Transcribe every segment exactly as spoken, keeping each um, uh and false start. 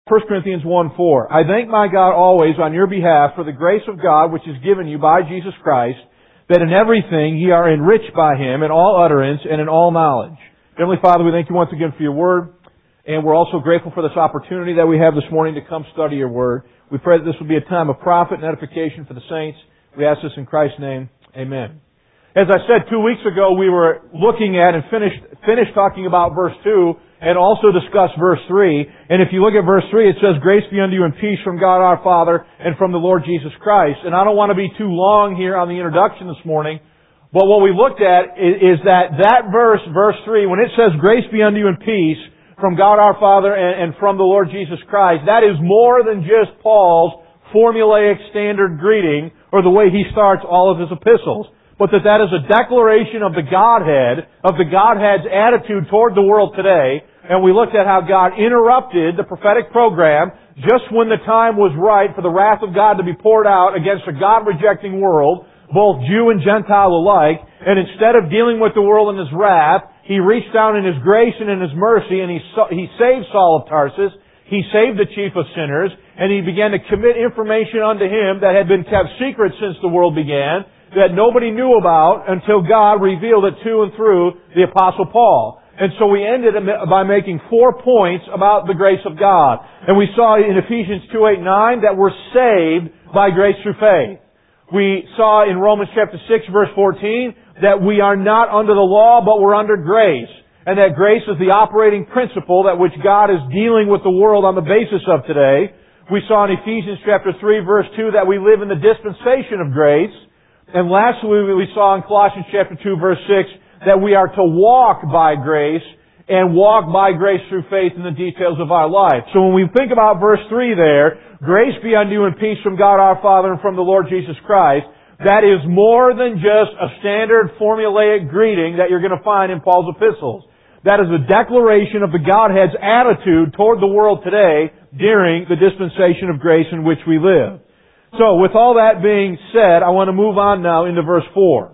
First Corinthians one four. I thank my God always on your behalf for the grace of God which is given you by Jesus Christ, that in everything ye are enriched by Him in all utterance and in all knowledge. Heavenly Father, we thank you once again for your Word, and we're also grateful for this opportunity that we have this morning to come study your Word. We pray that this will be a time of profit and edification for the saints. We ask this in Christ's name. Amen. As I said two weeks ago, we were looking at and finished, finished talking about verse two and also discussed verse three. And if you look at verse three, it says, Grace be unto you and peace from God our Father and from the Lord Jesus Christ. And I don't want to be too long here on the introduction this morning, but what we looked at is, is that that verse, verse three, when it says, Grace be unto you and peace from God our Father and, and from the Lord Jesus Christ, that is more than just Paul's formulaic standard greeting or the way he starts all of his epistles. But that that is a declaration of the Godhead, of the Godhead's attitude toward the world today. And we looked at how God interrupted the prophetic program just when the time was right for the wrath of God to be poured out against a God-rejecting world, both Jew and Gentile alike. And instead of dealing with the world in His wrath, He reached down in His grace and in His mercy and He, he saved Saul of Tarsus. He saved the chief of sinners. And He began to commit information unto him that had been kept secret since the world began, that nobody knew about until God revealed it to and through the Apostle Paul. And so we ended by making four points about the grace of God. And we saw in Ephesians two, eight, nine that we're saved by grace through faith. We saw in Romans chapter six, verse fourteen, that we are not under the law, but we're under grace. And that grace is the operating principle that which God is dealing with the world on the basis of today. We saw in Ephesians chapter three, verse two, that we live in the dispensation of grace. And lastly, we saw in Colossians chapter two, verse six, that we are to walk by grace and walk by grace through faith in the details of our life. So when we think about verse three there, grace be unto you and peace from God our Father and from the Lord Jesus Christ, that is more than just a standard formulaic greeting that you're going to find in Paul's epistles. That is a declaration of the Godhead's attitude toward the world today during the dispensation of grace in which we live. So, with all that being said, I want to move on now into verse four.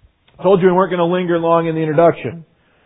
I told you we weren't going to linger long in the introduction.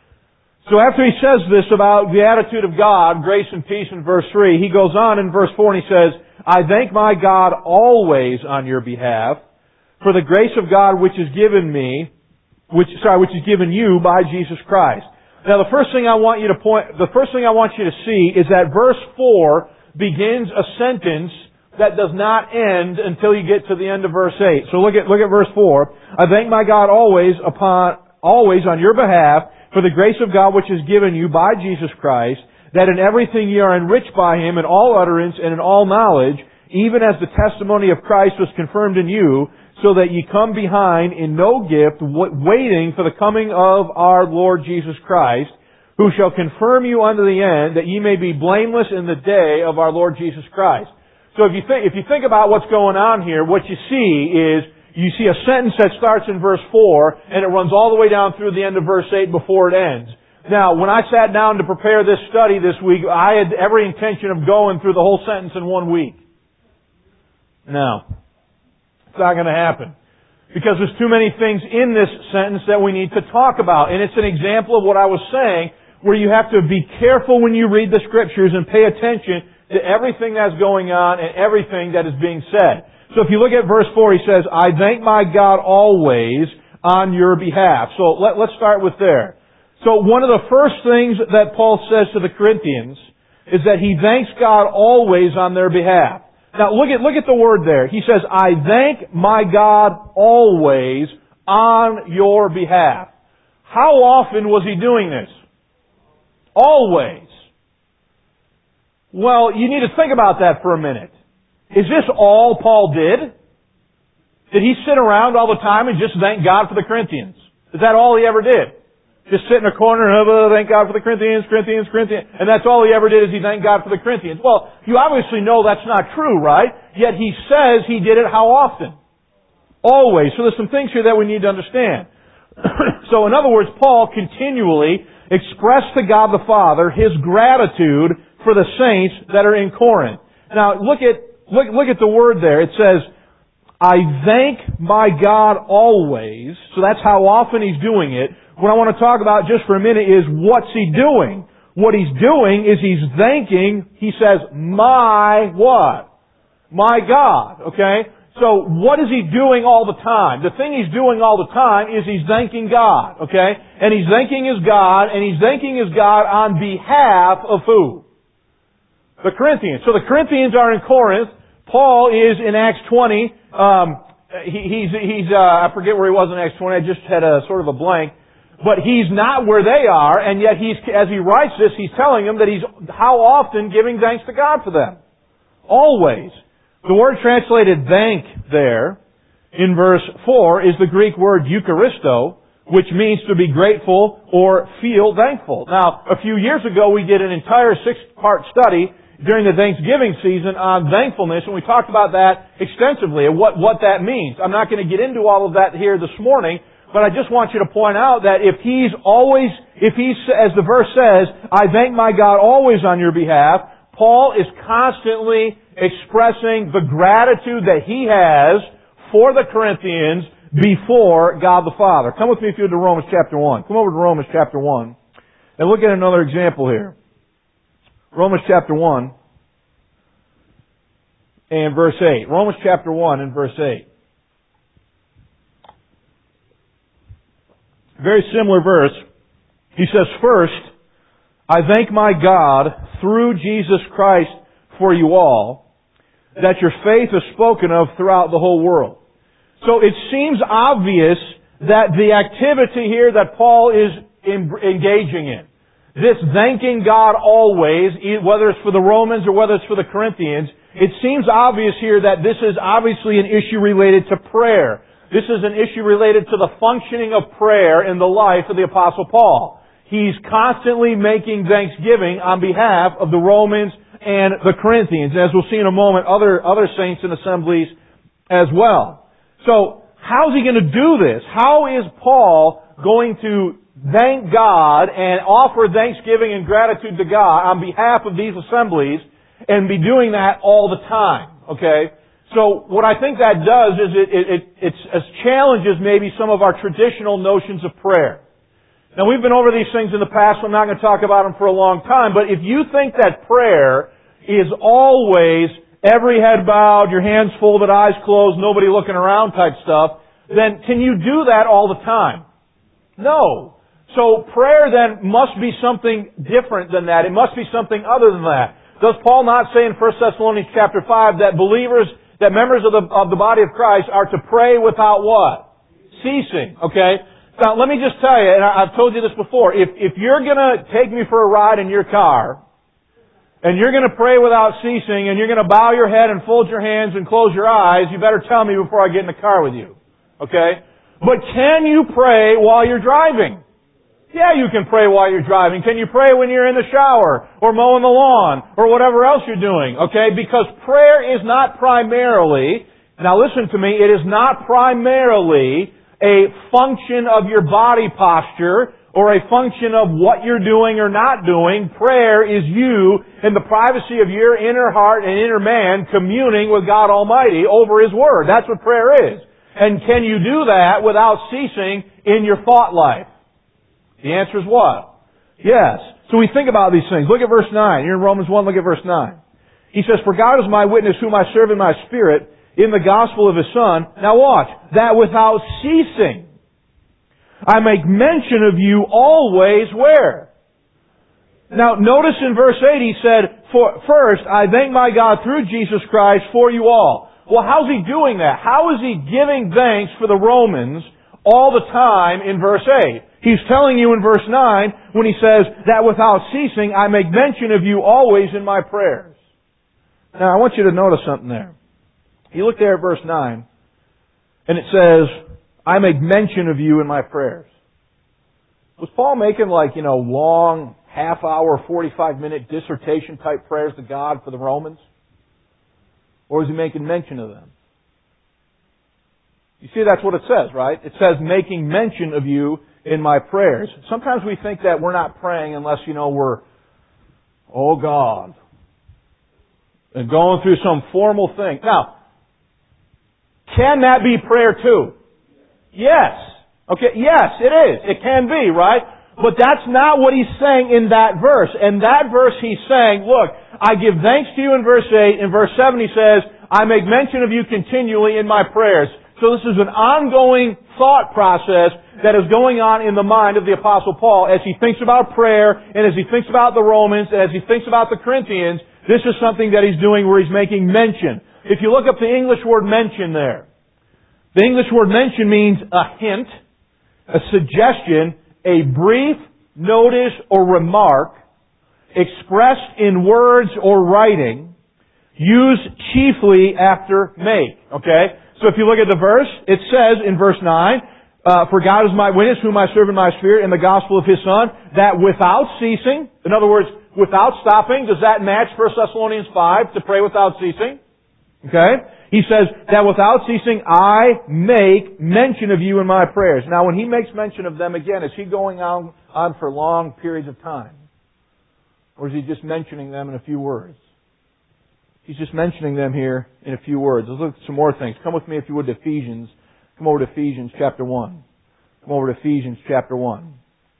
So after he says this about the attitude of God, grace and peace in verse three, he goes on in verse four and he says, I thank my God always on your behalf for the grace of God which is given me, which, sorry, which is given you by Jesus Christ. Now the first thing I want you to point, the first thing I want you to see is that verse four begins a sentence that does not end until you get to the end of verse eight. So look at, look at verse four. I thank my God always upon, always on your behalf for the grace of God which is given you by Jesus Christ, that in everything ye are enriched by Him in all utterance and in all knowledge, even as the testimony of Christ was confirmed in you, so that ye come behind in no gift, waiting for the coming of our Lord Jesus Christ, who shall confirm you unto the end, that ye may be blameless in the day of our Lord Jesus Christ. So if you think, if you think about what's going on here, what you see is, you see a sentence that starts in verse four, and it runs all the way down through the end of verse eight before it ends. Now, when I sat down to prepare this study this week, I had every intention of going through the whole sentence in one week. No. It's not going to happen. Because there's too many things in this sentence that we need to talk about. And it's an example of what I was saying, where you have to be careful when you read the Scriptures and pay attention to everything that's going on and everything that is being said. So if you look at verse four, he says, I thank my God always on your behalf. So let, let's start with there. So one of the first things that Paul says to the Corinthians is that he thanks God always on their behalf. Now look at, look at the word there. He says, I thank my God always on your behalf. How often was he doing this? Always. Well, you need to think about that for a minute. Is this all Paul did? Did he sit around all the time and just thank God for the Corinthians? Is that all he ever did? Just sit in a corner and oh, thank God for the Corinthians, Corinthians, Corinthians, and that's all he ever did is he thanked God for the Corinthians. Well, you obviously know that's not true, right? Yet he says he did it how often? Always. So there's some things here that we need to understand. So in other words, Paul continually expressed to God the Father His gratitude for the saints that are in Corinth. Now, look at, look, look at the word there. It says, I thank my God always. So that's how often he's doing it. What I want to talk about just for a minute is what's he doing? What he's doing is he's thanking, he says, my what? My God, okay? So what is he doing all the time? The thing he's doing all the time is he's thanking God, okay? And he's thanking his God, and he's thanking his God on behalf of who? The Corinthians. So the Corinthians are in Corinth. Paul is in Acts twenty. Um, he, he's, he's, uh, I forget where he was in Acts twenty. I just had a sort of a blank. But he's not where they are, and yet he's, as he writes this, he's telling them that he's how often giving thanks to God for them. Always. The word translated thank there in verse four is the Greek word eucharisto, which means to be grateful or feel thankful. Now, a few years ago we did an entire six-part study during the Thanksgiving season on thankfulness, and we talked about that extensively and what, what that means. I'm not going to get into all of that here this morning, but I just want you to point out that if he's always, if he's, as the verse says, I thank my God always on your behalf, Paul is constantly expressing the gratitude that he has for the Corinthians before God the Father. Come with me if you would to Romans chapter one. Come over to Romans chapter one and look at another example here. Romans chapter one and verse eight. Romans chapter one and verse eight. Very similar verse. He says, first, I thank my God through Jesus Christ for you all, that your faith is spoken of throughout the whole world. So it seems obvious that the activity here that Paul is engaging in, this thanking God always, whether it's for the Romans or whether it's for the Corinthians, it seems obvious here that this is obviously an issue related to prayer. This is an issue related to the functioning of prayer in the life of the Apostle Paul. He's constantly making thanksgiving on behalf of the Romans and the Corinthians. As we'll see in a moment, other, other saints and assemblies as well. So, how's he going to do this? How is Paul going to thank God and offer thanksgiving and gratitude to God on behalf of these assemblies and be doing that all the time? Okay? So what I think that does is it, it, it, it challenges maybe some of our traditional notions of prayer. Now we've been over these things in the past, so I'm not going to talk about them for a long time, but if you think that prayer is always every head bowed, your hands folded, eyes closed, nobody looking around type stuff, then can you do that all the time? No. So prayer then must be something different than that. It must be something other than that. Does Paul not say in First Thessalonians chapter five that believers, that members of the, of the body of Christ are to pray without what? Ceasing. Okay? Now let me just tell you, and I've told you this before, if, if you're gonna take me for a ride in your car, and you're gonna pray without ceasing, and you're gonna bow your head and fold your hands and close your eyes, you better tell me before I get in the car with you. Okay? But can you pray while you're driving? Yeah, you can pray while you're driving. Can you pray when you're in the shower or mowing the lawn or whatever else you're doing? Okay? Because prayer is not primarily, now listen to me, it is not primarily a function of your body posture or a function of what you're doing or not doing. Prayer is you in the privacy of your inner heart and inner man communing with God Almighty over His Word. That's what prayer is. And can you do that without ceasing in your thought life? The answer is what? Yes. So we think about these things. Look at verse nine. You're in Romans one, look at verse nine. He says, for God is my witness whom I serve in my spirit in the gospel of His Son. Now watch. That without ceasing I make mention of you always where? Now notice in verse eight he said, for, first I thank my God through Jesus Christ for you all. Well, how's He doing that? How is He giving thanks for the Romans all the time in verse eight? He's telling you in verse nine when he says that without ceasing I make mention of you always in my prayers. Now I want you to notice something there. You look there at verse nine and it says, I make mention of you in my prayers. Was Paul making like, you know, long, half hour, forty-five minute dissertation type prayers to God for the Romans? Or was he making mention of them? You see, that's what it says, right? It says making mention of you in my prayers. Sometimes we think that we're not praying unless, you know, we're, oh God, and going through some formal thing. Now, can that be prayer too? Yes. Okay, yes, it is. It can be, right? But that's not what he's saying in that verse. In that verse he's saying, look, I give thanks to you in verse eight. In verse seven he says, I make mention of you continually in my prayers. So this is an ongoing thought process that is going on in the mind of the Apostle Paul as he thinks about prayer and as he thinks about the Romans and as he thinks about the Corinthians. This is something that he's doing where he's making mention. If you look up the English word mention there, the English word mention means a hint, a suggestion, a brief notice or remark expressed in words or writing, used chiefly after make. Okay? So if you look at the verse, it says in verse nine, uh, For God is my witness, whom I serve in my spirit, in the gospel of His Son, that without ceasing, in other words, without stopping, does that match First Thessalonians five, to pray without ceasing? Okay? He says, that without ceasing I make mention of you in my prayers. Now when he makes mention of them again, is he going on, on for long periods of time? Or is he just mentioning them in a few words? He's just mentioning them here in a few words. Let's look at some more things. Come with me if you would to Ephesians. Come over to Ephesians chapter one. Come over to Ephesians chapter one.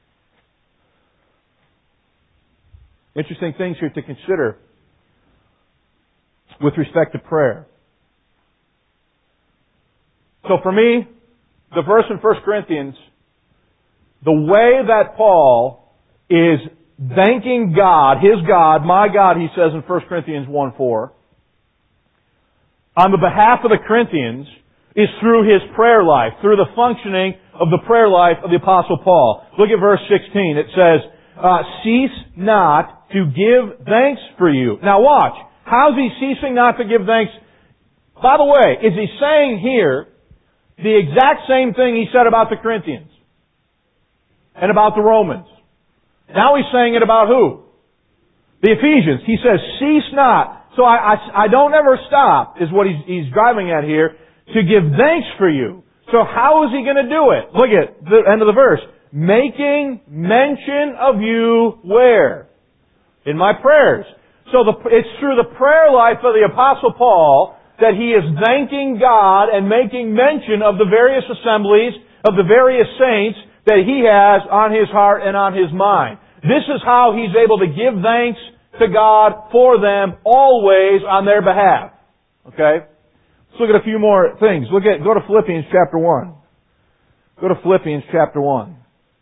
Interesting things here to consider with respect to prayer. So for me, the verse in First Corinthians, the way that Paul is thanking God, His God, my God, he says in First Corinthians one four, on the behalf of the Corinthians, is through his prayer life, through the functioning of the prayer life of the Apostle Paul. Look at verse sixteen. It says, uh, cease not to give thanks for you. Now watch. How's he ceasing not to give thanks? By the way, is he saying here the exact same thing he said about the Corinthians and about the Romans? Now he's saying it about who? The Ephesians. He says, cease not. So I, I, I don't ever stop, is what he's, he's driving at here, to give thanks for you. So how is he going to do it? Look at the end of the verse. Making mention of you where? In my prayers. So the, it's through the prayer life of the Apostle Paul that he is thanking God and making mention of the various assemblies, of the various saints that he has on his heart and on his mind. This is how he's able to give thanks to God for them always on their behalf. Okay? Let's look at a few more things. Look at, go to Philippians chapter one. Go to Philippians chapter one.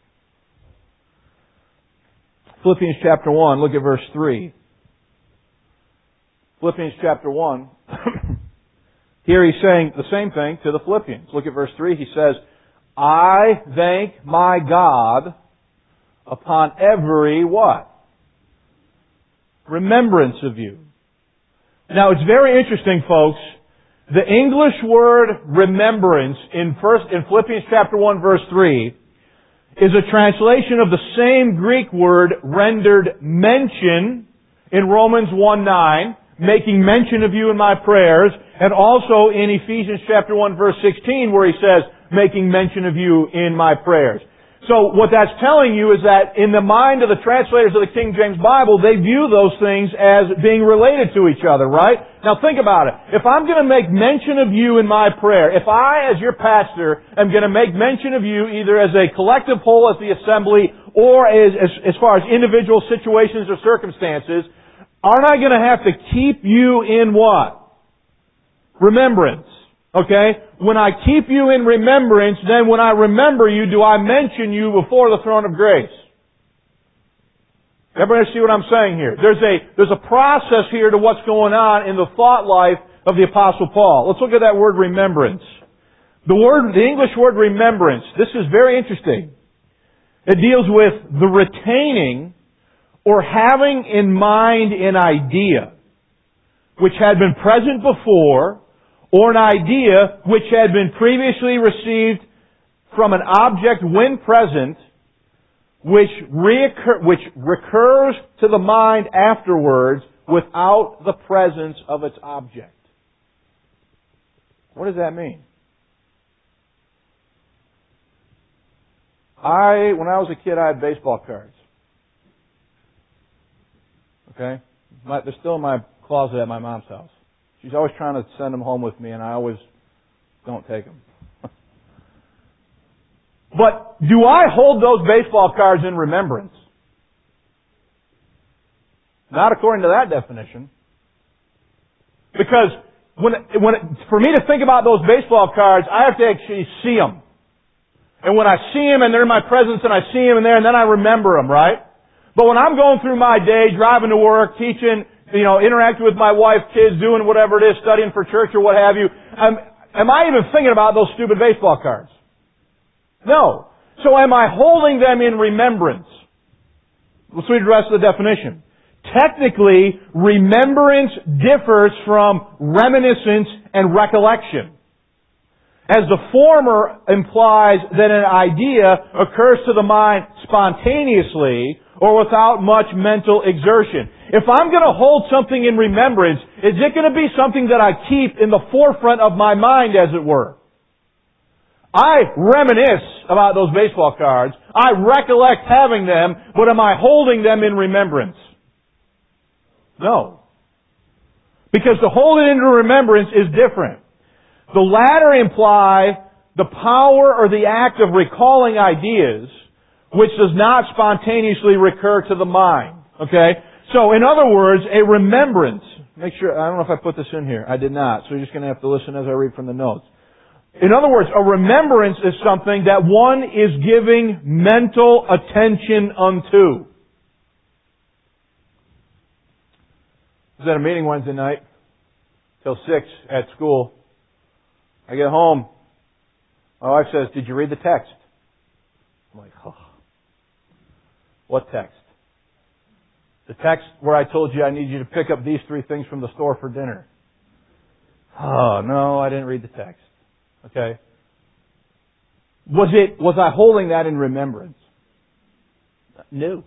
Philippians chapter one, look at verse three. Philippians chapter one. Here he's saying the same thing to the Philippians. Look at verse three. He says, I thank my God upon every what? Remembrance of you. Now it's very interesting, folks. The English word remembrance in first in Philippians chapter one verse three is a translation of the same Greek word rendered mention in Romans one nine, making mention of you in my prayers, and also in Ephesians chapter one verse sixteen where he says, making mention of you in my prayers. So what that's telling you is that in the mind of the translators of the King James Bible, they view those things as being related to each other, right? Now think about it. If I'm going to make mention of you in my prayer, if I, as your pastor, am going to make mention of you either as a collective whole as the assembly or as, as, as far as individual situations or circumstances, aren't I going to have to keep you in what? Remembrance. Okay? When I keep you in remembrance, then when I remember you, do I mention you before the throne of grace? Everybody see what I'm saying here? There's a, there's a process here to what's going on in the thought life of the Apostle Paul. Let's look at that word remembrance. The word, the English word remembrance, this is very interesting. It deals with the retaining or having in mind an idea which had been present before, or an idea which had been previously received from an object when present, which, reoccur, which recurs to the mind afterwards without the presence of its object. What does that mean? I, when I was a kid, I had baseball cards. Okay? My, they're still in my closet at my mom's house. She's always trying to send them home with me, and I always don't take them. But do I hold those baseball cards in remembrance? Not according to that definition. Because when, when it, for me to think about those baseball cards, I have to actually see them. And when I see them and they're in my presence and I see them in there and then I remember them, right? But when I'm going through my day, driving to work, teaching, you know, interacting with my wife, kids, doing whatever it is, studying for church or what have you, am, am I even thinking about those stupid baseball cards? No. So am I holding them in remembrance? Let's read the rest of the definition. Technically, remembrance differs from reminiscence and recollection, as the former implies that an idea occurs to the mind spontaneously or without much mental exertion. If I'm going to hold something in remembrance, is it going to be something that I keep in the forefront of my mind, as it were? I reminisce about those baseball cards. I recollect having them, but am I holding them in remembrance? No. Because to hold it into remembrance is different. The latter imply the power or the act of recalling ideas, which does not spontaneously recur to the mind. Okay? So, in other words, a remembrance. Make sure, I don't know if I put this in here. I did not. So you're just going to have to listen as I read from the notes. In other words, a remembrance is something that one is giving mental attention unto. I was at a meeting Wednesday night till six at school. I get home. My wife says, "Did you read the text?" I'm like, oh. What text? The text where I told you I need you to pick up these three things from the store for dinner. Oh, no, I didn't read the text. Okay? Was it, was I holding that in remembrance? No.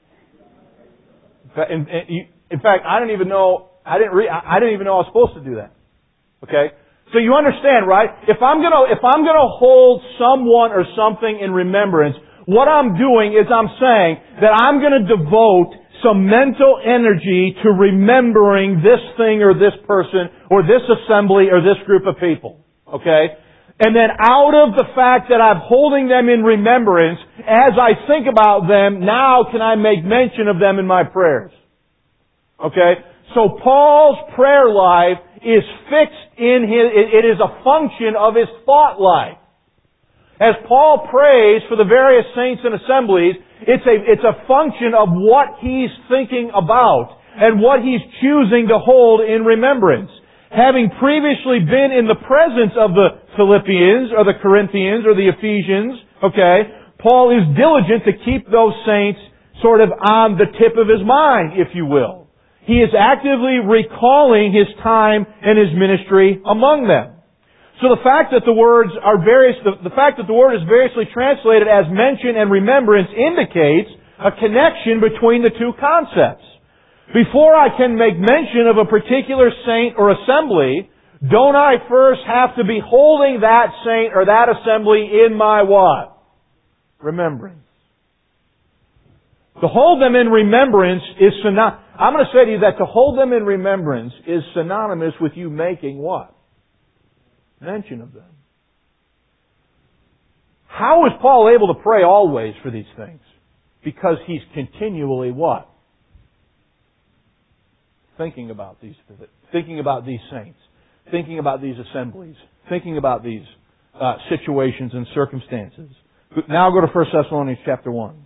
In, in, in fact, I didn't even know, I didn't read, I didn't even know I was supposed to do that. Okay? So you understand, right? If I'm gonna, if I'm gonna hold someone or something in remembrance, what I'm doing is I'm saying that I'm gonna devote some mental energy to remembering this thing or this person or this assembly or this group of people. Okay? And then out of the fact that I'm holding them in remembrance, as I think about them, now can I make mention of them in my prayers. Okay? So Paul's prayer life is fixed in his, it is a function of his thought life. As Paul prays for the various saints and assemblies, it's a, it's a function of what he's thinking about and what he's choosing to hold in remembrance. Having previously been in the presence of the Philippians or the Corinthians or the Ephesians, okay, Paul is diligent to keep those saints sort of on the tip of his mind, if you will. He is actively recalling his time and his ministry among them. So the fact that the words are various, the, the fact that the word is variously translated as mention and remembrance indicates a connection between the two concepts. Before I can make mention of a particular saint or assembly, don't I first have to be holding that saint or that assembly in my what? Remembrance. To hold them in remembrance is synonymous. I'm going to say to you that to hold them in remembrance is synonymous with you making what? Mention of them. How is Paul able to pray always for these things? Because he's continually what? Thinking about these, thinking about these saints, thinking about these assemblies, thinking about these uh, situations and circumstances. Now go to First Thessalonians chapter one.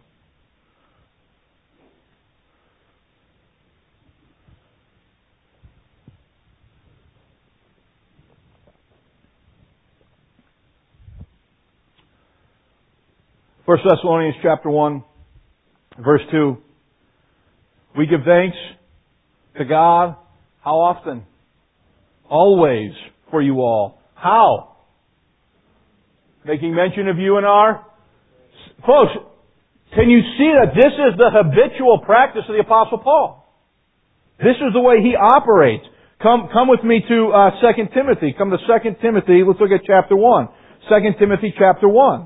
First Thessalonians chapter one, verse two. We give thanks to God. How often? Always for you all. How? Making mention of you in our... Folks, can you see that this is the habitual practice of the Apostle Paul? This is the way he operates. Come, come with me to uh, Second Timothy. Come to Second Timothy. Let's look at chapter one. Second Timothy chapter one.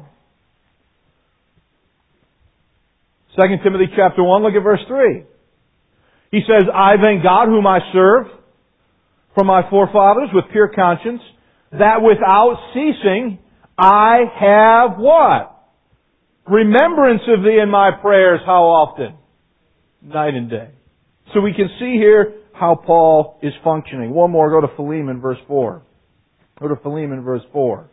Second Timothy chapter one, look at verse three. He says, I thank God whom I serve from my forefathers with pure conscience, that without ceasing I have what? remembrance of Thee in my prayers, how often? Night and day. So we can see here how Paul is functioning. One more, go to Philemon, verse four. Go to Philemon, verse four.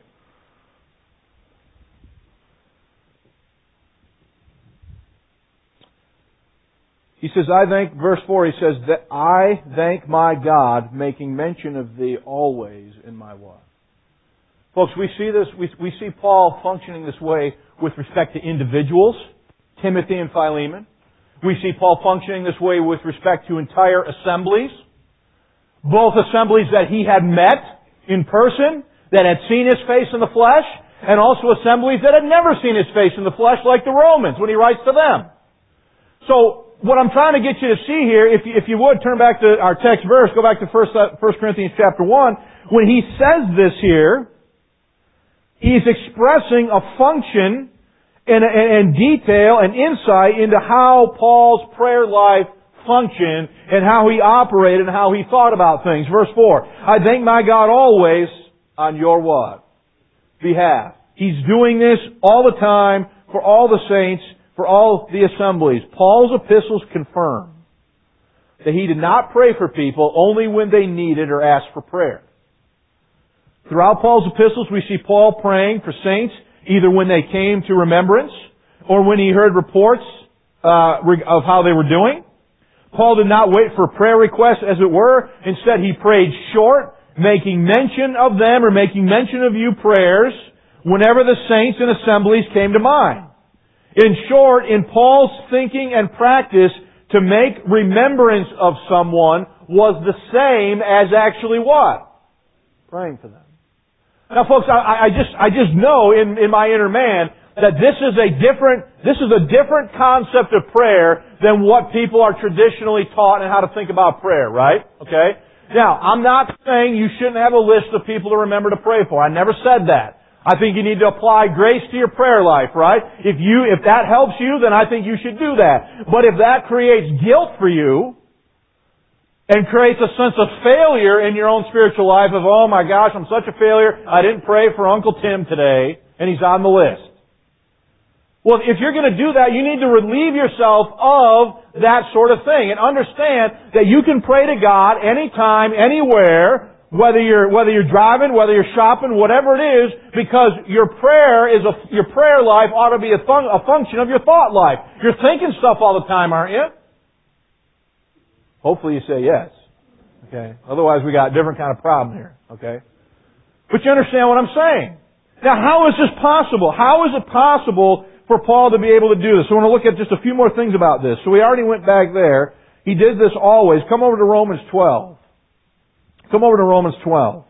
He says, I thank, verse four, he says, that I thank my God, making mention of Thee always in my what? Folks, we see this, we, we see Paul functioning this way with respect to individuals, Timothy and Philemon. We see Paul functioning this way with respect to entire assemblies, both assemblies that he had met in person, that had seen his face in the flesh, and also assemblies that had never seen his face in the flesh, like the Romans, when he writes to them. So, what I'm trying to get you to see here, if you, if you would, turn back to our text verse, go back to First Corinthians chapter one. When he says this here, he's expressing a function and, and, and detail and insight into how Paul's prayer life functioned and how he operated and how he thought about things. Verse four, I thank my God always on your what? Behalf. He's doing this all the time for all the saints, for all the assemblies. Paul's epistles confirm that he did not pray for people only when they needed or asked for prayer. Throughout Paul's epistles, we see Paul praying for saints either when they came to remembrance or when he heard reports uh, of how they were doing. Paul did not wait for prayer requests, as it were. Instead, he prayed short, making mention of them or making mention of you prayers whenever the saints and assemblies came to mind. In short, in Paul's thinking and practice, to make remembrance of someone was the same as actually what? Praying for them. Now folks, I, I just, I just know in, in my inner man that this is a different, this is a different concept of prayer than what people are traditionally taught and how to think about prayer, right? Okay? Now, I'm not saying you shouldn't have a list of people to remember to pray for. I never said that. I think you need to apply grace to your prayer life, right? If you, if that helps you, then I think you should do that. But if that creates guilt for you, and creates a sense of failure in your own spiritual life of, oh my gosh, I'm such a failure, I didn't pray for Uncle Tim today, and he's on the list. Well, if you're going to do that, you need to relieve yourself of that sort of thing, and understand that you can pray to God anytime, anywhere, Whether you're, whether you're driving, whether you're shopping, whatever it is, because your prayer is a, your prayer life ought to be a, fun, a function of your thought life. You're thinking stuff all the time, aren't you? Hopefully you say yes. Okay. Otherwise we got a different kind of problem here. Okay. But you understand what I'm saying. Now how is this possible? How is it possible for Paul to be able to do this? So I want to look at just a few more things about this. So we already went back there. He did this always. Come over to Romans twelve. Come over to Romans twelve.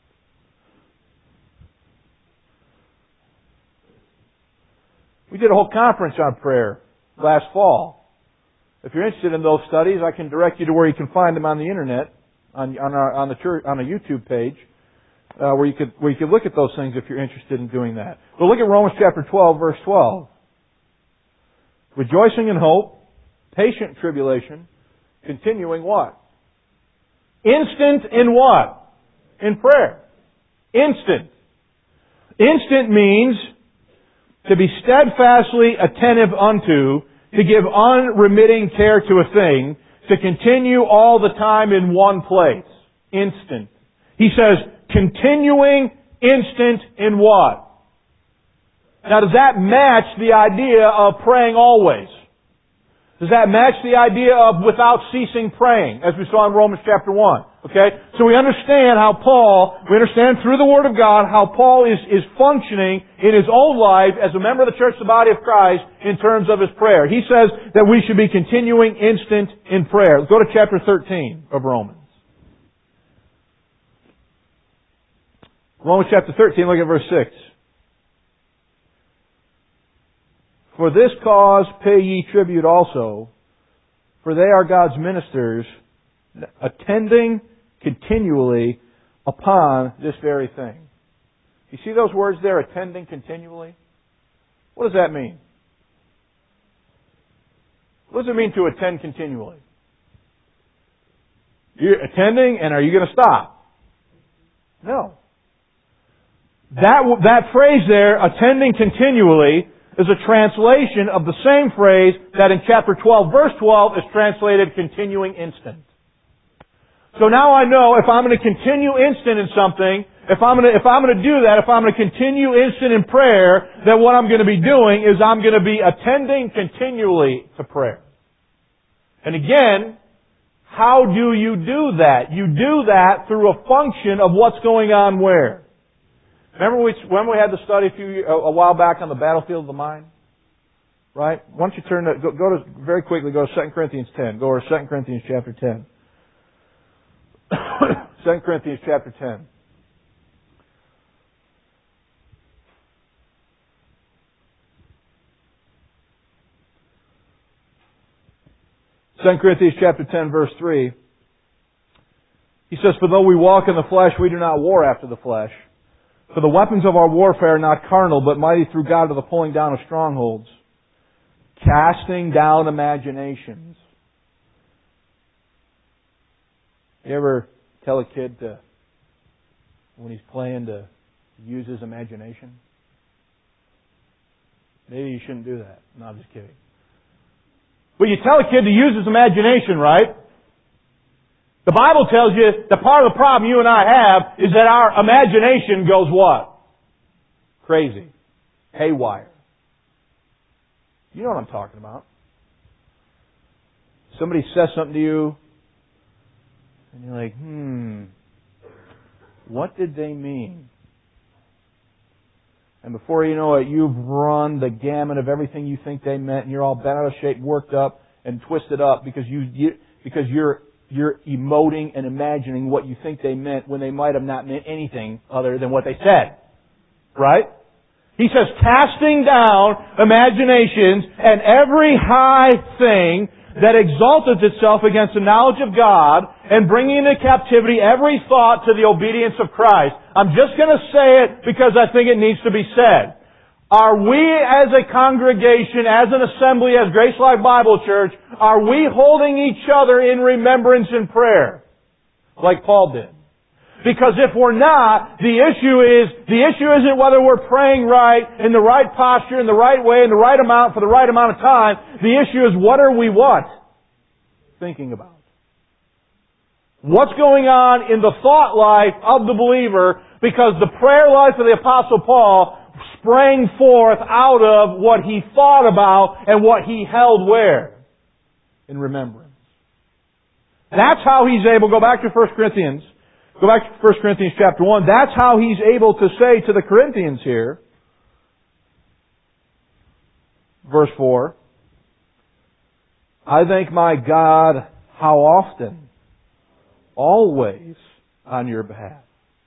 We did a whole conference on prayer last fall. If you're interested in those studies, I can direct you to where you can find them on the internet, on on our, on the church, on a YouTube page, uh, where you could where you could look at those things if you're interested in doing that. But look at Romans chapter twelve, verse twelve. Rejoicing in hope, patient in tribulation, continuing what? Instant in what? In prayer. Instant. Instant means to be steadfastly attentive unto, to give unremitting care to a thing, to continue all the time in one place. Instant. He says, continuing instant in what? Now does that match the idea of praying always? Does that match the idea of without ceasing praying, as we saw in Romans chapter one? Okay? So we understand how Paul, we understand through the Word of God, how Paul is, is functioning in his own life as a member of the church, the body of Christ, in terms of his prayer. He says that we should be continuing instant in prayer. Let's go to chapter thirteen of Romans. Romans chapter thirteen, look at verse six. For this cause pay ye tribute also, for they are God's ministers, attending continually upon this very thing. You see those words there, attending continually? What does that mean? What does it mean to attend continually? You're attending, and are you going to stop? No. That, that phrase there, attending continually, is a translation of the same phrase that in chapter twelve, verse twelve, is translated continuing instant. So now I know if I'm going to continue instant in something, if I'm going to, if I'm going to do that, if I'm going to continue instant in prayer, then what I'm going to be doing is I'm going to be attending continually to prayer. And again, how do you do that? You do that through a function of what's going on where? Remember we, when we had the study a, few, a, a while back on the battlefield of the mind? Right? Why don't you turn to, go, go to, very quickly, go to Second Corinthians ten. Go to Second Corinthians chapter ten. Second Corinthians chapter ten. Second Corinthians chapter ten, verse three. He says, "For though we walk in the flesh, we do not war after the flesh. For the weapons of our warfare are not carnal, but mighty through God to the pulling down of strongholds, casting down imaginations." You ever tell a kid to, when he's playing, to use his imagination? Maybe you shouldn't do that. No, I'm just kidding. But you tell a kid to use his imagination, right? The Bible tells you that part of the problem you and I have is that our imagination goes what? Crazy. Haywire. You know what I'm talking about. Somebody says something to you, and you're like, hmm, what did they mean? And before you know it, you've run the gamut of everything you think they meant, and you're all bent out of shape, worked up, and twisted up because you, you because you're you're emoting and imagining what you think they meant when they might have not meant anything other than what they said. Right? He says, casting down imaginations and every high thing that exalteth itself against the knowledge of God, and bringing into captivity every thought to the obedience of Christ. I'm just going to say it because I think it needs to be said. Are we as a congregation, as an assembly, as Grace Life Bible Church, are we holding each other in remembrance in prayer? Like Paul did. Because if we're not, the issue is, the issue isn't whether we're praying right, in the right posture, in the right way, in the right amount, for the right amount of time. The issue is what are we what? Thinking about. What's going on in the thought life of the believer, because the prayer life of the Apostle Paul sprang forth out of what he thought about and what he held where? In remembrance. That's how he's able, go back to First Corinthians, go back to First Corinthians chapter one, that's how he's able to say to the Corinthians here, verse four, "I thank my God how often? Always on your behalf."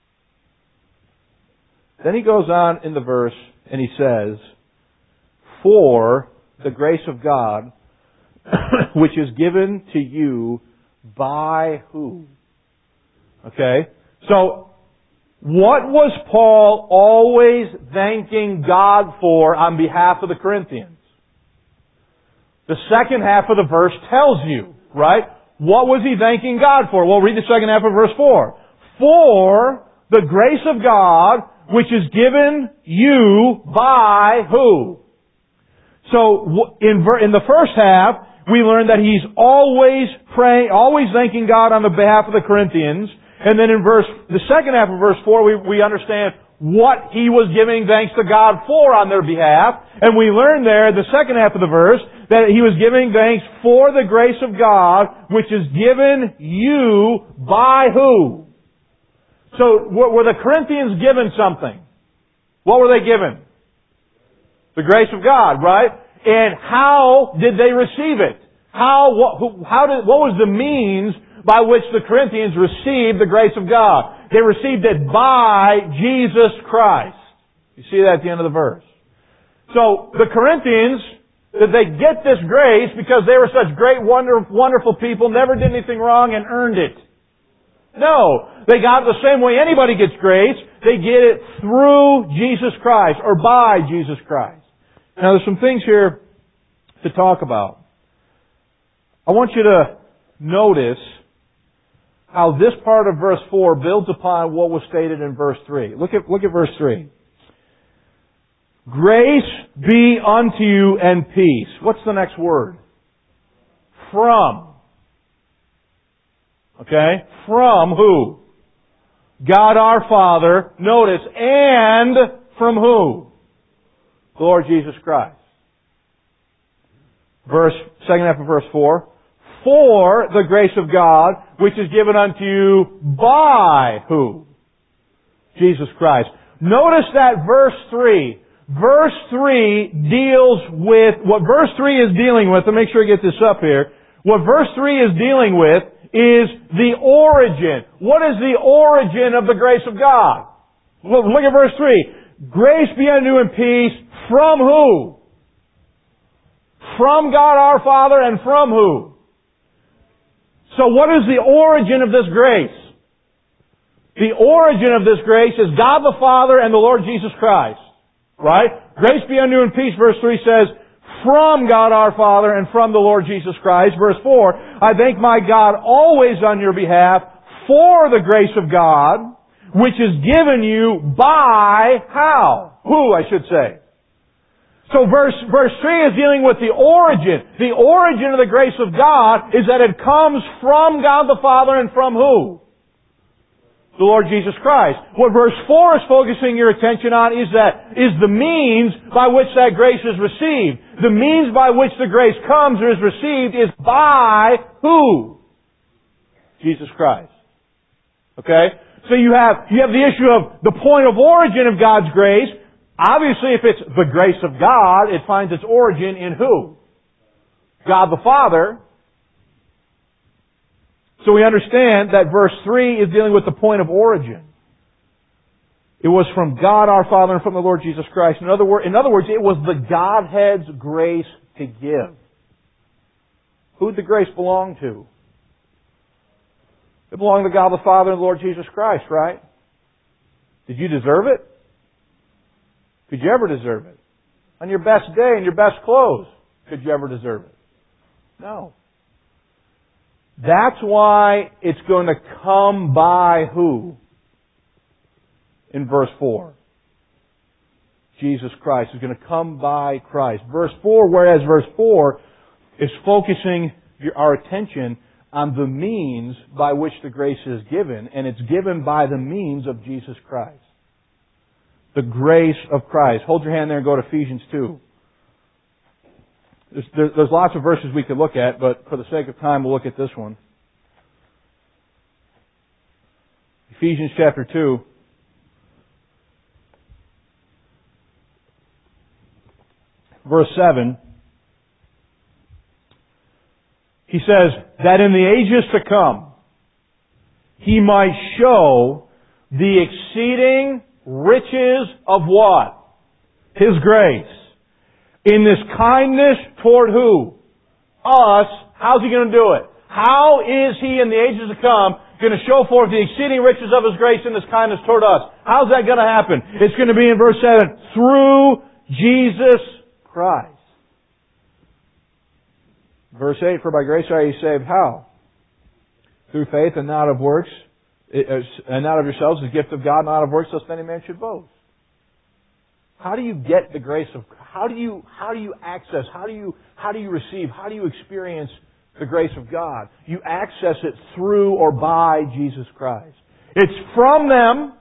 Then he goes on in the verse and he says, "For the grace of God, which is given to you by" who? Okay? So, what was Paul always thanking God for on behalf of the Corinthians? The second half of the verse tells you, right? What was he thanking God for? Well, read the second half of verse four. "For the grace of God, which is given you by" who? So, in, in the first half, we learned that he's always praying, always thanking God on the behalf of the Corinthians. And then in verse, the second half of verse four, we, we understand what he was giving thanks to God for on their behalf. And we learn there, the second half of the verse, that he was giving thanks for the grace of God, which is given you by who? So, were the Corinthians given something? What were they given? The grace of God, right? And how did they receive it? How, what, how did, what was the means by which the Corinthians received the grace of God? They received it by Jesus Christ. You see that at the end of the verse. So, the Corinthians, did they get this grace because they were such great, wonder, wonderful people, never did anything wrong and earned it? No. They got it the same way anybody gets grace. They get it through Jesus Christ, or by Jesus Christ. Now, there's some things here to talk about. I want you to notice how this part of verse four builds upon what was stated in verse three. Look at, look at verse three. Grace be unto you and peace. What's the next word? From. Okay? From who? God our Father. Notice, and from who? The Lord Jesus Christ. Verse, second half of verse four. For the grace of God, which is given unto you by who? Jesus Christ. Notice that verse three. Verse three deals with, what verse three is dealing with, and make sure I get this up here. What verse three is dealing with is the origin. What is the origin of the grace of God? Well, look at verse three. Grace be unto you and peace from who? From God our Father and from who? So what is the origin of this grace? The origin of this grace is God the Father and the Lord Jesus Christ. Right? Grace be unto you and peace, verse three says, from God our Father and from the Lord Jesus Christ. Verse four, I thank my God always on your behalf for the grace of God, which is given you by how? Who, I should say. So verse, verse three is dealing with the origin. The origin of the grace of God is that it comes from God the Father and from who? The Lord Jesus Christ. What verse four is focusing your attention on is that, is the means by which that grace is received. The means by which the grace comes or is received is by who? Jesus Christ. Okay? So you have, you have the issue of the point of origin of God's grace. Obviously, if it's the grace of God, it finds its origin in who? God the Father. So we understand that verse three is dealing with the point of origin. It was from God our Father and from the Lord Jesus Christ. In other, word, in other words, it was the Godhead's grace to give. Who did the grace belong to? It belonged to God the Father and the Lord Jesus Christ, right? Did you deserve it? Could you ever deserve it? On your best day, in your best clothes, could you ever deserve it? No. That's why it's going to come by who? In verse four. Jesus Christ is going to come by Christ. Verse four, whereas verse four is focusing our attention on the means by which the grace is given, and it's given by the means of Jesus Christ. The grace of Christ. Hold your hand there and go to Ephesians two. There's, there, there's lots of verses we could look at, but for the sake of time, we'll look at this one. Ephesians chapter two. Verse seven. He says, that in the ages to come, He might show the exceeding riches of what? His grace. In this kindness toward who? Us. How's He going to do it? How is He in the ages to come going to show forth the exceeding riches of His grace in this kindness toward us? How's that going to happen? It's going to be in verse seven. Through Jesus Christ. Verse eight, for by grace are ye saved. How? Through faith and not of works, and not of yourselves, the gift of God, not of works, lest any man should boast. How do you get the grace of, how do you, how do you access, how do you, how do you receive, how do you experience the grace of God? You access it through or by Jesus Christ. It's from them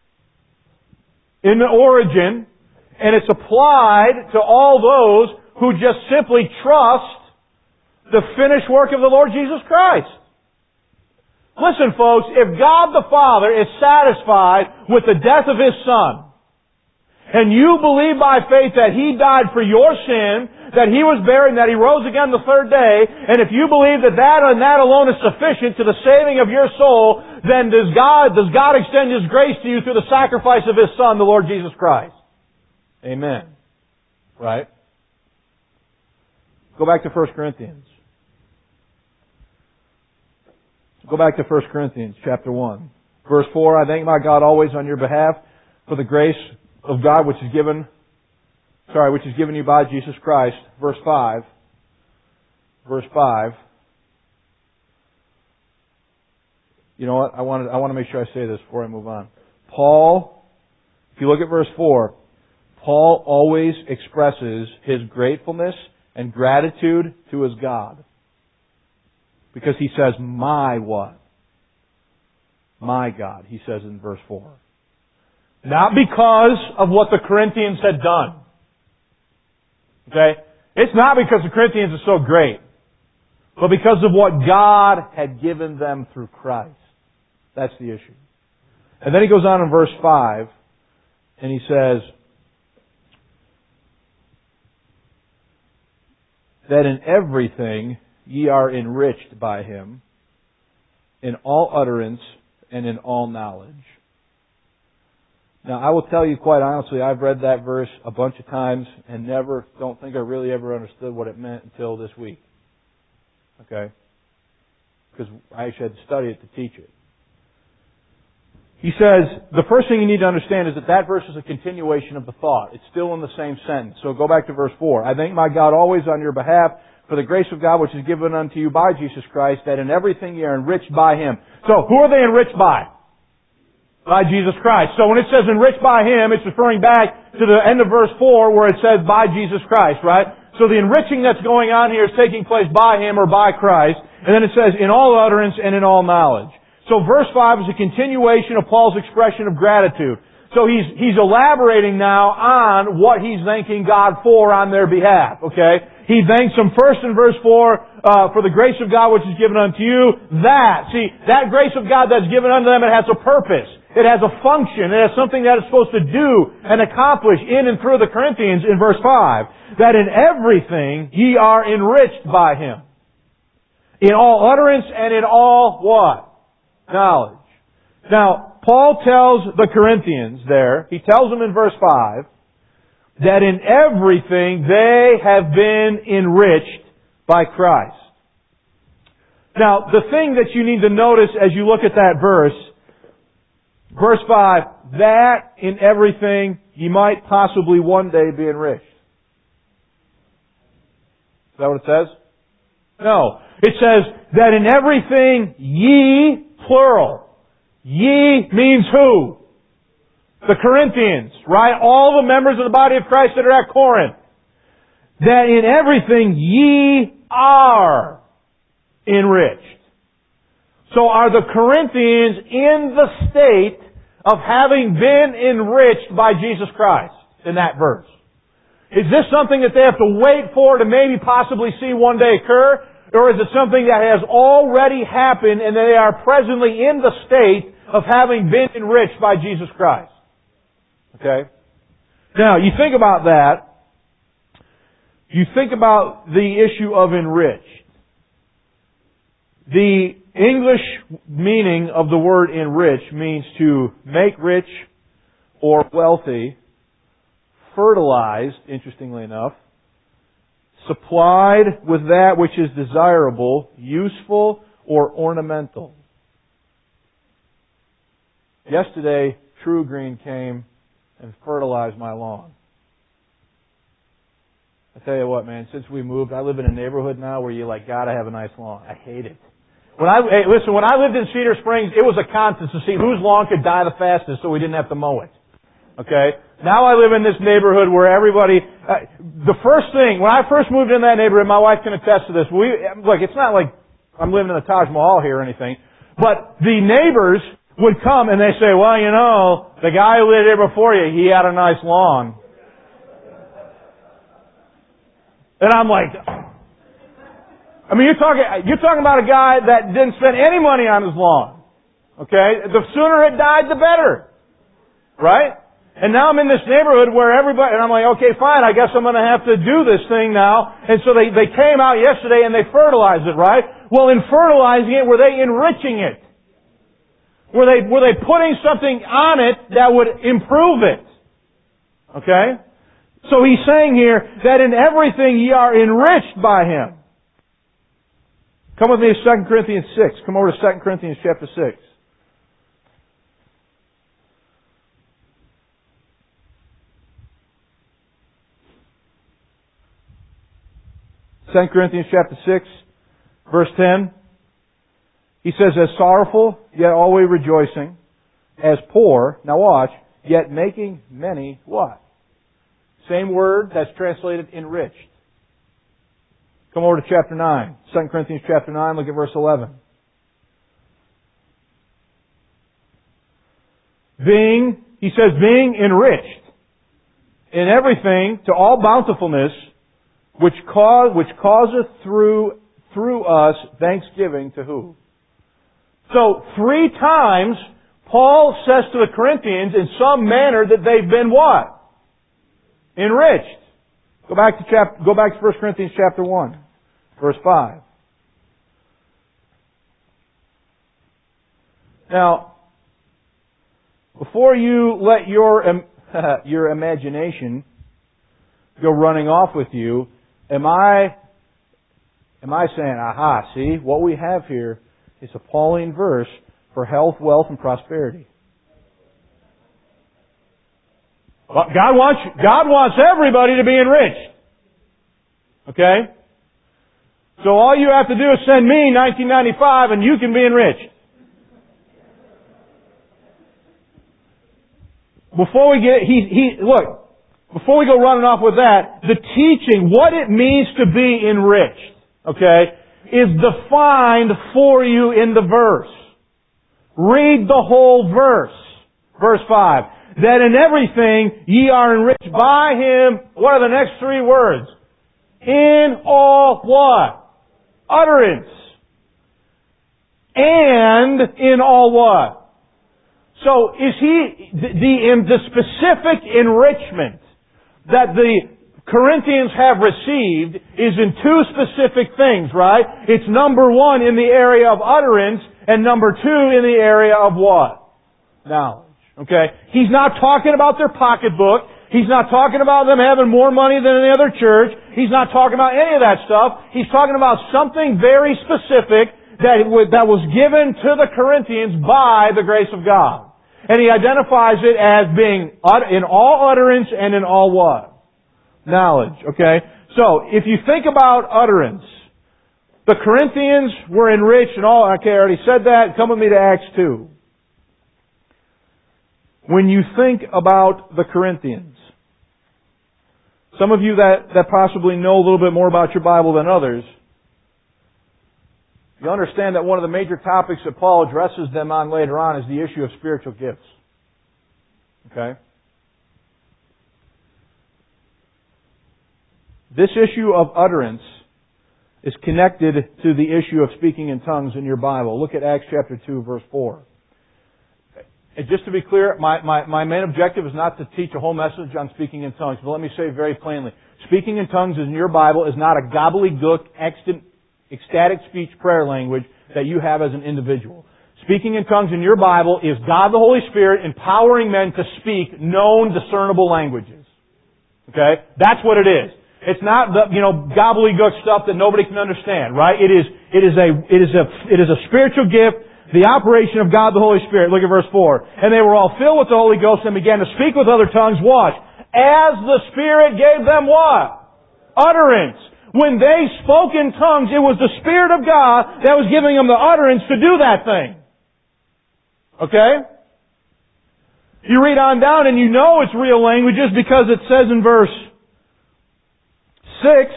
in the origin, and it's applied to all those who just simply trust the finished work of the Lord Jesus Christ. Listen, folks, if God the Father is satisfied with the death of His Son, and you believe by faith that He died for your sin, that He was buried, and that He rose again the third day, and if you believe that that and that alone is sufficient to the saving of your soul, then does God, does God extend His grace to you through the sacrifice of His Son, the Lord Jesus Christ? Amen. Right? Go back to First Corinthians. Go back to First Corinthians chapter one. Verse four, I thank my God always on your behalf for the grace of God which is given, sorry, which is given you by Jesus Christ. Verse five. Verse five. You know what? I want to, I want to make sure I say this before I move on. Paul, if you look at verse four, Paul always expresses his gratefulness and gratitude to his God. Because he says, my what? My God, he says in verse four. Not because of what the Corinthians had done. Okay? It's not because the Corinthians are so great. But because of what God had given them through Christ. That's the issue. And then he goes on in verse five, and he says, that in everything ye are enriched by Him, in all utterance and in all knowledge. Now, I will tell you quite honestly, I've read that verse a bunch of times and never, don't think I really ever understood what it meant until this week. Okay? Because I actually had to study it to teach it. He says, the first thing you need to understand is that that verse is a continuation of the thought. It's still in the same sentence. So go back to verse four. I thank my God always on your behalf for the grace of God which is given unto you by Jesus Christ, that in everything ye are enriched by Him. So, who are they enriched by? By Jesus Christ. So when it says enriched by Him, it's referring back to the end of verse four where it says by Jesus Christ, right? So the enriching that's going on here is taking place by Him or by Christ. And then it says in all utterance and in all knowledge. So verse five is a continuation of Paul's expression of gratitude. So he's, he's elaborating now on what he's thanking God for on their behalf, okay? He thanks them first in verse four, uh, for the grace of God which is given unto you. That, see, that grace of God that's given unto them, it has a purpose. It has a function. It has something that it's supposed to do and accomplish in and through the Corinthians in verse five. That in everything ye are enriched by Him. In all utterance and in all what? Knowledge. Now, Paul tells the Corinthians there, he tells them in verse five, that in everything they have been enriched by Christ. Now, the thing that you need to notice as you look at that verse, verse five, that in everything ye might possibly one day be enriched. Is that what it says? No. It says that in everything ye, plural. Ye means who? The Corinthians, right? All the members of the body of Christ that are at Corinth. That in everything ye are enriched. So are the Corinthians in the state of having been enriched by Jesus Christ in that verse? Is this something that they have to wait for to maybe possibly see one day occur? Or is it something that has already happened and they are presently in the state of having been enriched by Jesus Christ? Okay? Now, you think about that. You think about the issue of enriched. The English meaning of the word enrich means to make rich or wealthy, fertilized, interestingly enough, supplied with that which is desirable, useful, or ornamental. Yesterday, True Green came and fertilized my lawn. I tell you what, man, since we moved, I live in a neighborhood now where you like gotta have a nice lawn. I hate it. When I hey, listen, when I lived in Cedar Springs, it was a contest to see whose lawn could die the fastest, so we didn't have to mow it. Okay? Now I live in this neighborhood where everybody, uh, the first thing, when I first moved in that neighborhood, my wife can attest to this. We, look, it's not like I'm living in the Taj Mahal here or anything, but the neighbors would come and they say, well, you know, the guy who lived here before you, he had a nice lawn. And I'm like, I mean, you're talking, you're talking about a guy that didn't spend any money on his lawn. Okay? The sooner it died, the better. Right? And now I'm in this neighborhood where everybody, and I'm like, okay, fine, I guess I'm going to have to do this thing now. And so they, they came out yesterday and they fertilized it, right? Well, in fertilizing it, were they enriching it? Were they, were they putting something on it that would improve it? Okay? So he's saying here that in everything ye are enriched by Him. Come with me to Second Corinthians six. Come over to Second Corinthians chapter six. Second Corinthians chapter six, verse ten. He says, as sorrowful, yet always rejoicing. As poor, now watch, yet making many what? Same word that's translated enriched. Come over to chapter nine. Second Corinthians chapter nine, look at verse eleven. Being, he says, being enriched in everything to all bountifulness, which cause, which causeth through, through us thanksgiving to who? So, three times, Paul says to the Corinthians in some manner that they've been what? Enriched. Go back to chapter, go back to First Corinthians chapter one, verse five. Now, before you let your your imagination go running off with you, am I am I saying, aha, see, what we have here is a Pauline verse for health, wealth, and prosperity? Well, God wants God wants everybody to be enriched. Okay? So all you have to do is send me nineteen ninety-five and you can be enriched. Before we get, he, he, look, before we go running off with that, the teaching, what it means to be enriched, okay, is defined for you in the verse. Read the whole verse. Verse five. That in everything ye are enriched by Him. What are the next three words? In all what? Utterance. And in all what? So is he, the, the, the specific enrichment that the Corinthians have received is in two specific things, right? It's number one in the area of utterance and number two in the area of what? Knowledge. Okay? He's not talking about their pocketbook. He's not talking about them having more money than any other church. He's not talking about any of that stuff. He's talking about something very specific that, that was given to the Corinthians by the grace of God. And he identifies it as being in all utterance and in all what? Knowledge. Okay? So, if you think about utterance, the Corinthians were enriched and all, okay, I already said that. Come with me to Acts two. When you think about the Corinthians, some of you that, that possibly know a little bit more about your Bible than others, you understand that one of the major topics that Paul addresses them on later on is the issue of spiritual gifts. Okay? This issue of utterance is connected to the issue of speaking in tongues in your Bible. Look at Acts chapter two, verse four. And just to be clear, my, my, my main objective is not to teach a whole message on speaking in tongues, but let me say very plainly, speaking in tongues in your Bible is not a gobbledygook, extant, ecstatic speech prayer language that you have as an individual. Speaking in tongues in your Bible is God the Holy Spirit empowering men to speak known, discernible languages. Okay? That's what it is. It's not the, you know, gobbledygook stuff that nobody can understand, right? It is, it is a, it is a, it is a spiritual gift, the operation of God the Holy Spirit. Look at verse four. And they were all filled with the Holy Ghost and began to speak with other tongues. Watch. As the Spirit gave them what? Utterance. When they spoke in tongues, it was the Spirit of God that was giving them the utterance to do that thing. Okay? You read on down and you know it's real languages because it says in verse six,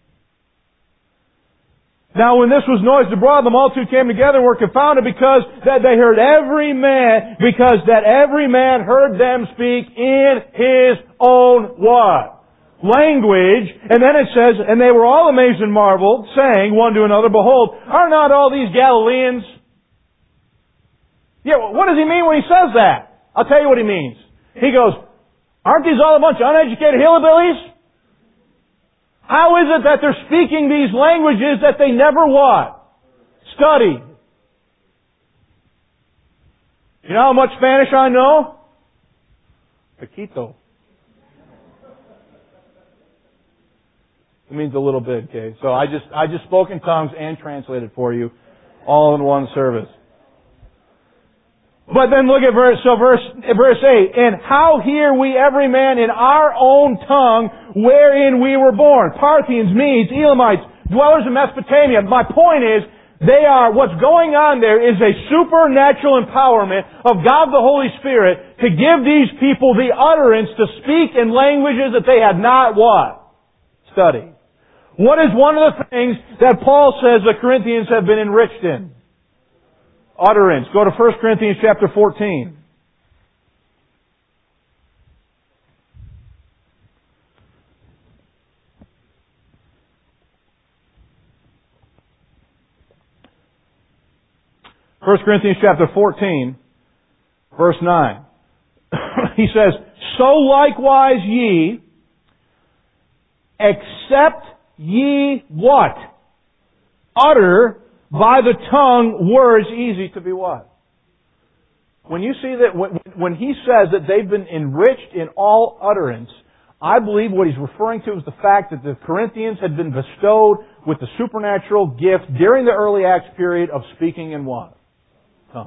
now when this was noised abroad, the multitude came together and were confounded because that they heard every man, because that every man heard them speak in his own what? Language. And then it says, and they were all amazed and marveled, saying one to another, behold, are not all these Galileans? Yeah, what does he mean when he says that? I'll tell you what he means. He goes, aren't these all a bunch of uneducated hillbillies? How is it that they're speaking these languages that they never what? Studied. You know how much Spanish I know? Poquito. It means a little bit, okay? So I just, I just spoke in tongues and translated for you all in one service. But then look at verse, so verse, verse eight. And how hear we every man in our own tongue wherein we were born? Parthians, Medes, Elamites, dwellers in Mesopotamia. My point is, They are, what's going on there is a supernatural empowerment of God the Holy Spirit to give these people the utterance to speak in languages that they had not what? Studied. What is one of the things that Paul says the Corinthians have been enriched in? Utterance. Go to First Corinthians chapter fourteen. First Corinthians chapter fourteen, verse nine. He says, "So likewise ye, except ye what? Utter by the tongue words easy to be what?" When you see that, when, when he says that they've been enriched in all utterance, I believe what he's referring to is the fact that the Corinthians had been bestowed with the supernatural gift during the early Acts period of speaking in what? Tongues.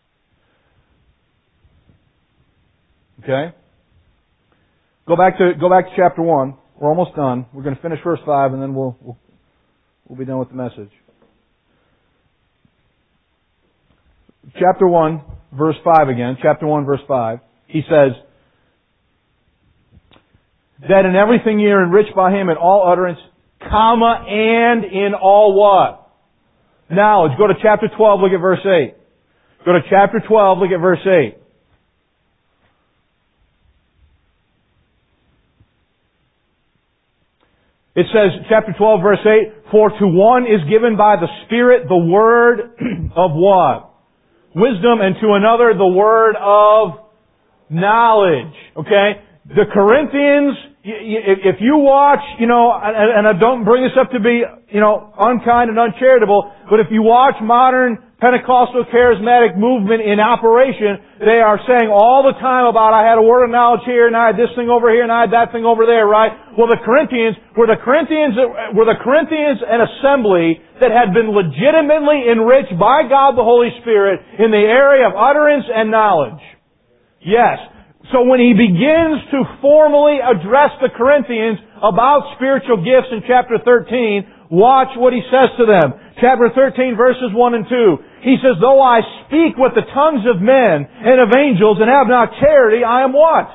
Okay? Go back to go back to chapter one. We're almost done. We're going to finish verse five, and then we'll we'll, we'll be done with the message. Chapter one, verse five again. Chapter one, verse five. He says, "That in everything ye are enriched by Him in all utterance, comma, and in all what? Knowledge." Go to chapter twelve, look at verse eight. Go to chapter twelve, look at verse eight. It says, chapter twelve, verse eight, "For to one is given by the Spirit the word of what? Wisdom, and to another the word of knowledge." Okay? The Corinthians, if you watch, you know, and I don't bring this up to be, you know, unkind and uncharitable, but if you watch modern Pentecostal charismatic movement in operation, they are saying all the time about, I had a word of knowledge here, and I had this thing over here, and I had that thing over there, right? Well, the Corinthians, were the Corinthians, were the Corinthians an assembly that had been legitimately enriched by God the Holy Spirit in the area of utterance and knowledge? Yes. So when he begins to formally address the Corinthians about spiritual gifts in chapter thirteen, watch what he says to them. Chapter thirteen, verses one and two. He says, "Though I speak with the tongues of men and of angels and have not charity, I am what?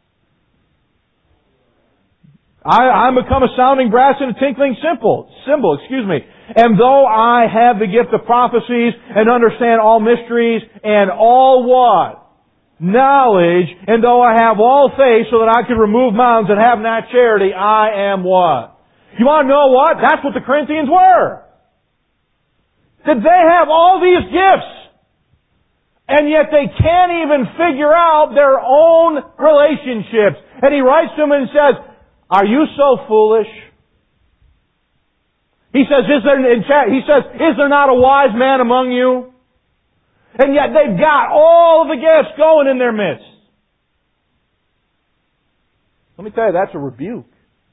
I, I'm become a sounding brass and a tinkling cymbal. Cymbal, excuse me. And though I have the gift of prophecies and understand all mysteries and all what? Knowledge, and though I have all faith so that I can remove mountains and have not charity, I am what?" You want to know what? That's what the Corinthians were. That they have all these gifts, and yet they can't even figure out their own relationships. And he writes to them and says, "Are you so foolish?" He says, "Is there, in chat, he says, is there not a wise man among you?" And yet they've got all of the gifts going in their midst. Let me tell you, that's a rebuke.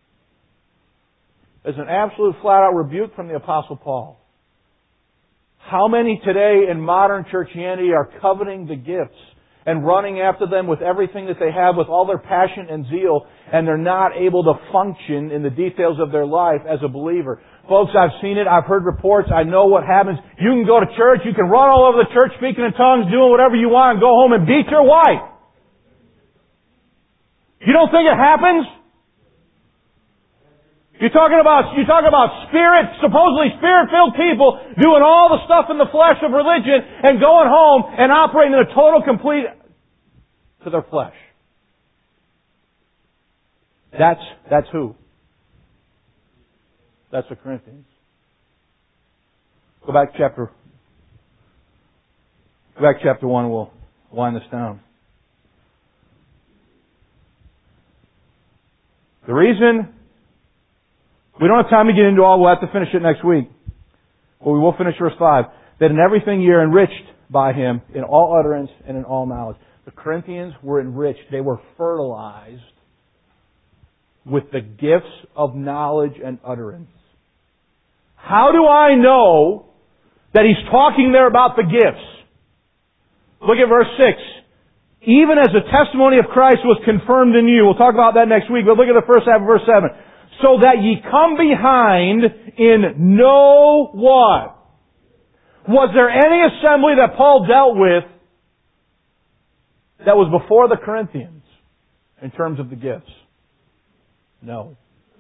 It's an absolute flat-out rebuke from the Apostle Paul. How many today in modern churchianity are coveting the gifts and running after them with everything that they have, with all their passion and zeal, and they're not able to function in the details of their life as a believer? Folks, I've seen it. I've heard reports. I know what happens. You can go to church. You can run all over the church speaking in tongues, doing whatever you want, and go home and beat your wife. You don't think it happens? You're talking about, you're talking about spirit, supposedly spirit-filled people doing all the stuff in the flesh of religion and going home and operating in a total complete to their flesh. That's, that's who? That's the Corinthians. Go back to chapter, go back to chapter one and we'll wind this down. The reason we don't have time to get into all, we'll have to finish it next week. But we will finish verse five. "That in everything ye are enriched by Him, in all utterance and in all knowledge." The Corinthians were enriched. They were fertilized with the gifts of knowledge and utterance. How do I know that he's talking there about the gifts? Look at verse six. "Even as the testimony of Christ was confirmed in you." We'll talk about that next week, but look at the first half of verse seven. "So that ye come behind in no what? Was there any assembly that Paul dealt with that was before the Corinthians in terms of the gifts? No.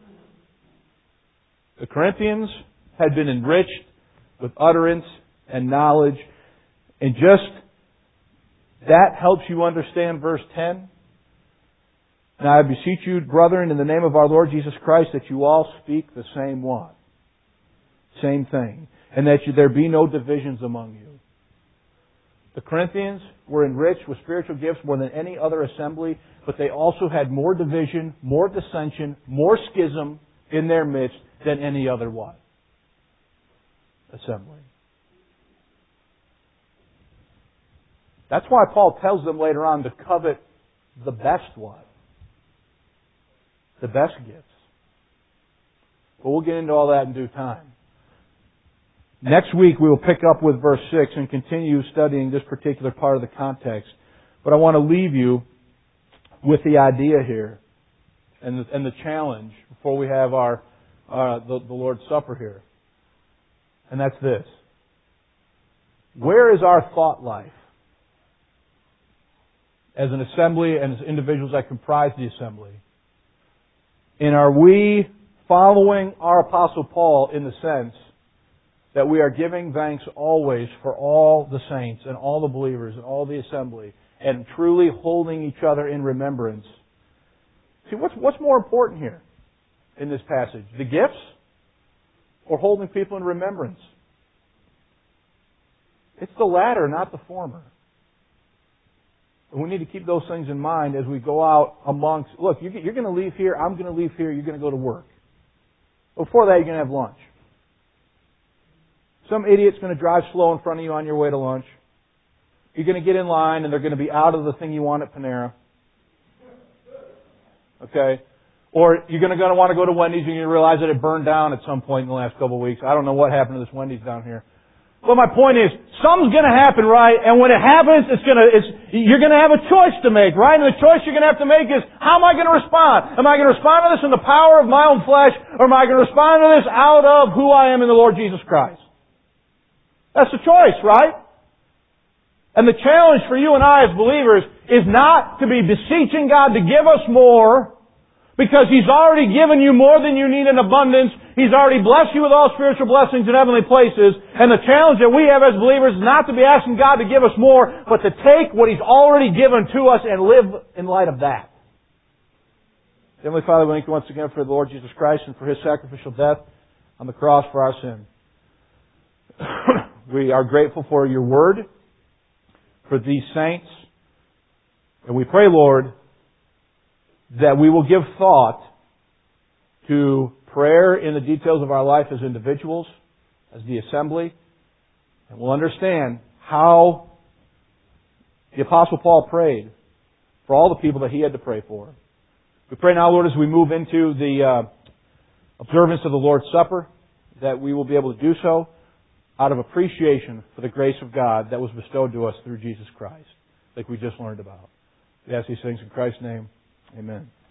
The Corinthians had been enriched with utterance and knowledge, and just that helps you understand verse ten. Now I beseech you, brethren, in the name of our Lord Jesus Christ, that you all speak the same one. Same thing. And that you, there be no divisions among you. The Corinthians were enriched with spiritual gifts more than any other assembly, but they also had more division, more dissension, more schism in their midst than any other what? Assembly. That's why Paul tells them later on to covet the best what? The best gifts. But we'll get into all that in due time. Next week we will pick up with verse six and continue studying this particular part of the context. But I want to leave you with the idea here and the, and the challenge before we have our uh, the, the Lord's Supper here. And that's this. Where is our thought life as an assembly and as individuals that comprise the assembly? And are we following our Apostle Paul in the sense that we are giving thanks always for all the saints and all the believers and all the assembly and truly holding each other in remembrance? See, what's, what's more important here in this passage? The gifts or holding people in remembrance? It's the latter, not the former. And we need to keep those things in mind as we go out amongst... Look, you're going to leave here, I'm going to leave here, you're going to go to work. Before that, you're going to have lunch. Some idiot's going to drive slow in front of you on your way to lunch. You're going to get in line and they're going to be out of the thing you want at Panera. Okay? Or you're going to, going to want to go to Wendy's and you realize that it burned down at some point in the last couple of weeks. I don't know what happened to this Wendy's down here. But my point is, something's going to happen, right? And when it happens, it's going to, it's, you're going to have a choice to make, right? And the choice you're going to have to make is, how am I going to respond? Am I going to respond to this in the power of my own flesh, or am I going to respond to this out of who I am in the Lord Jesus Christ? That's the choice, right? And the challenge for you and I as believers is not to be beseeching God to give us more, because He's already given you more than you need in abundance. He's already blessed you with all spiritual blessings in heavenly places. And the challenge that we have as believers is not to be asking God to give us more, but to take what He's already given to us and live in light of that. Heavenly Father, we thank you once again for the Lord Jesus Christ and for His sacrificial death on the cross for our sin. We are grateful for your word, for these saints. And we pray, Lord, that we will give thought to prayer in the details of our life as individuals, as the assembly, and we'll understand how the Apostle Paul prayed for all the people that he had to pray for. We pray now, Lord, as we move into the uh, observance of the Lord's Supper, that we will be able to do so out of appreciation for the grace of God that was bestowed to us through Jesus Christ, like we just learned about. We ask these things in Christ's name. Amen.